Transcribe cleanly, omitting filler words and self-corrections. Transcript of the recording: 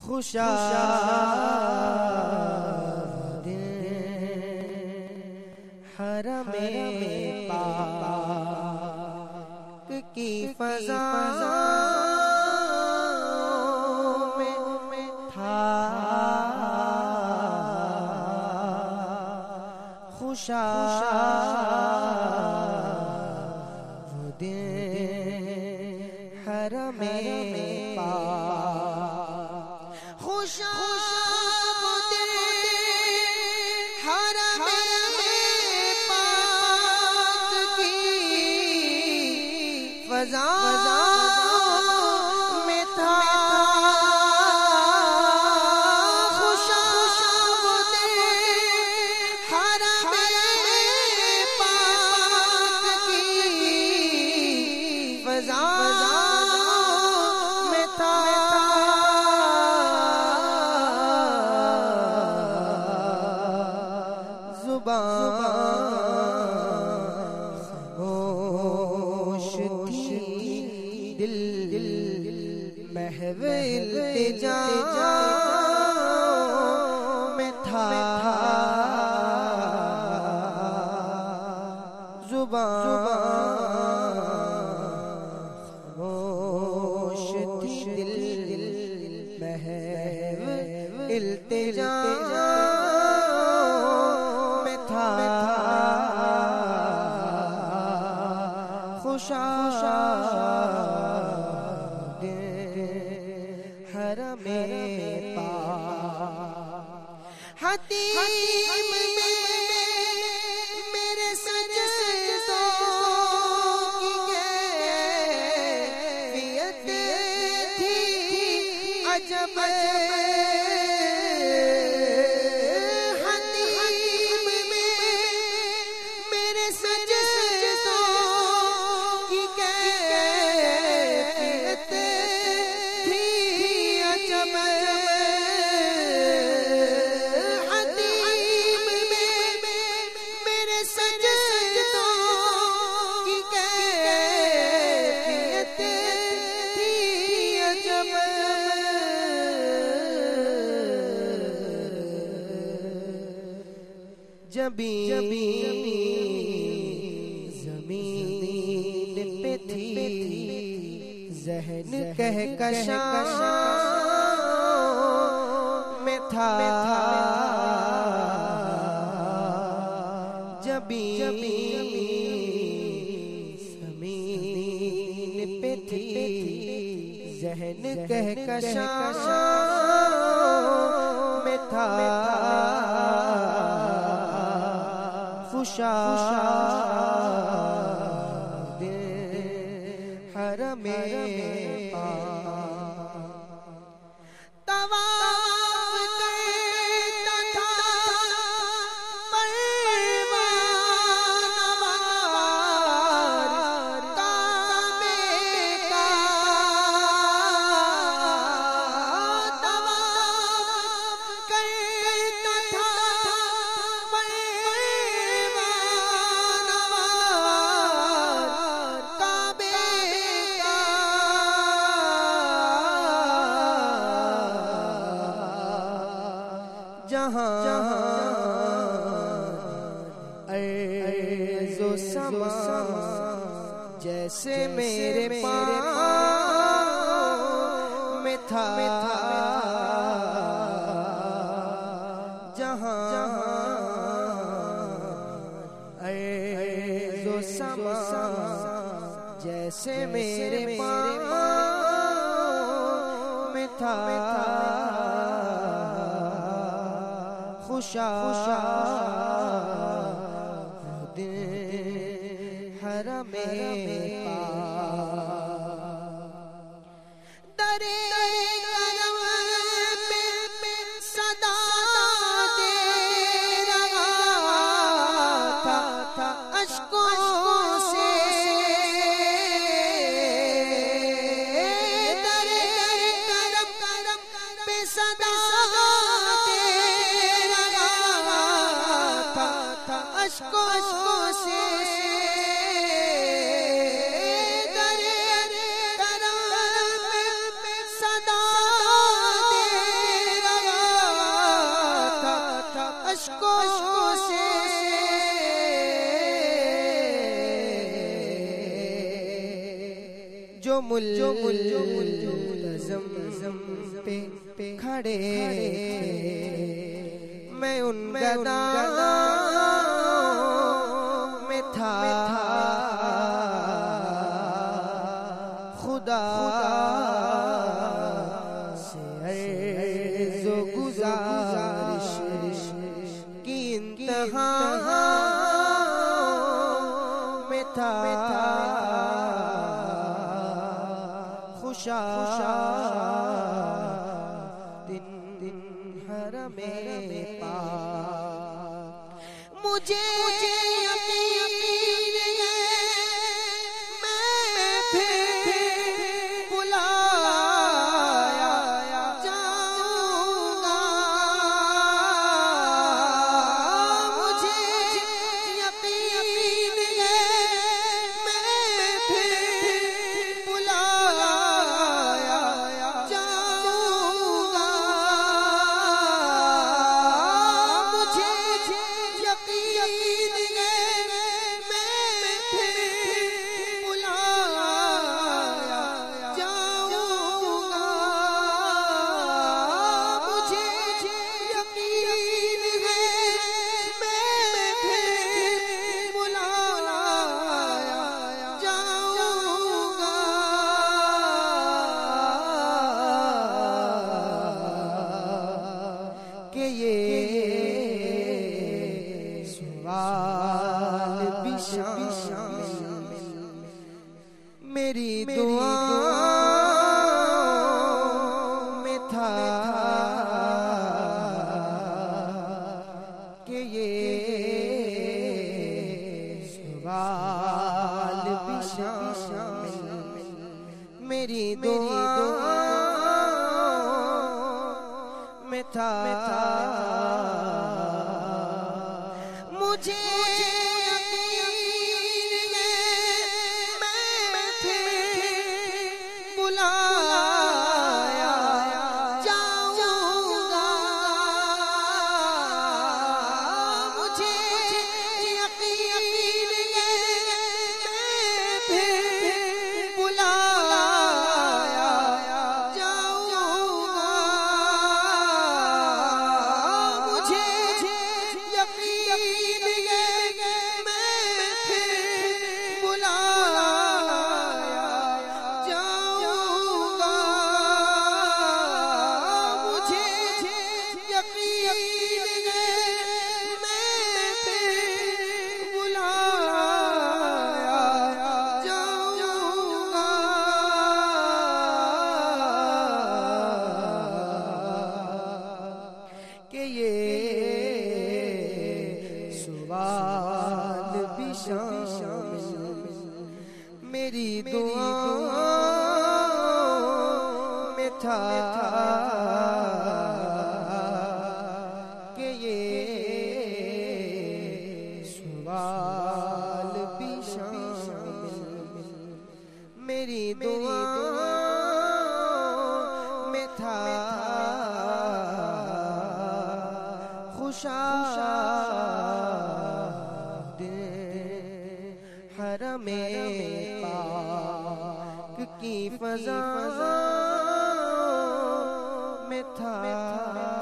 खुशाद हरमे पाक की फ़ज़ा में था खुशाद हरमे पाक खुशाद हरमे पाक की फ़ज़ा में था खुशाद हरमे पाक की फ़ज़ा में था खामोश थी दिल महव इल्तिजा में था ज़ुबान खामोश थी दिल महव इल्तिजा में था खुशाद हरमे पाक हतीम में मेरे सजदों की कैफियत थी अजब हतीम में मेरे सजदों की कैफियत थी अजब हतीम में मेरे सजदों की कैफियत थी अजब जबी ज़मीन पे थी ज़हन कहकशा में था जबी ज़मीन पे थी ज़हन कहकशा में था खुशाद हरमे पाक तवाफ़ करता था परवानवार काबे का तवाफ़ करता था जहाँ अर्ज़ो समा जैसे मेरे पाँव में था जहाँ अर्ज़ो समा जैसे मेरे पाँव में था खुशाद हरमे पाक दरे करम पे सदा दे रहा था अश्कों से दरे करम पे सदा अश्कों से दरे करम सदा दे अश्कों से जो मुल्ज़म पे खड़े मैं उन गदाओं में था खुदा से अर्ज़ व गुज़ारिश की इंतहा में था खुशा दिन हरमे पाक मुझे यकीन है मैं फिर बुलाया जाऊंगा। मुझे यकीन है मैं फिर बुलाया जाऊंगा। मुझे यकीन है मैं फिर बुलाया जाऊंगा। मुझे यकीन है मैं फिर बुलाया जाऊंगा। कि ये सवाल भी शामिल मेरी दुआओं में था कि ये सवाल भी शामिल मेरी दुआओं में था। मुझे यकीन है मैं फिर बुलाया जाऊंगा। मुझे यकीन है मैं फिर बुलाया जाऊंगा। मुझे यकीन है मैं फिर बुलाया जाऊंगा। मुझे यकीन है मैं फिर बुलाया जाऊंगा। कि ये सवाल भी शामिल मेरी दुआओं में था कि ये सवाल भी शामिल मेरी दुआओं में था खुशा हरमे पाक की फ़ज़ा में था।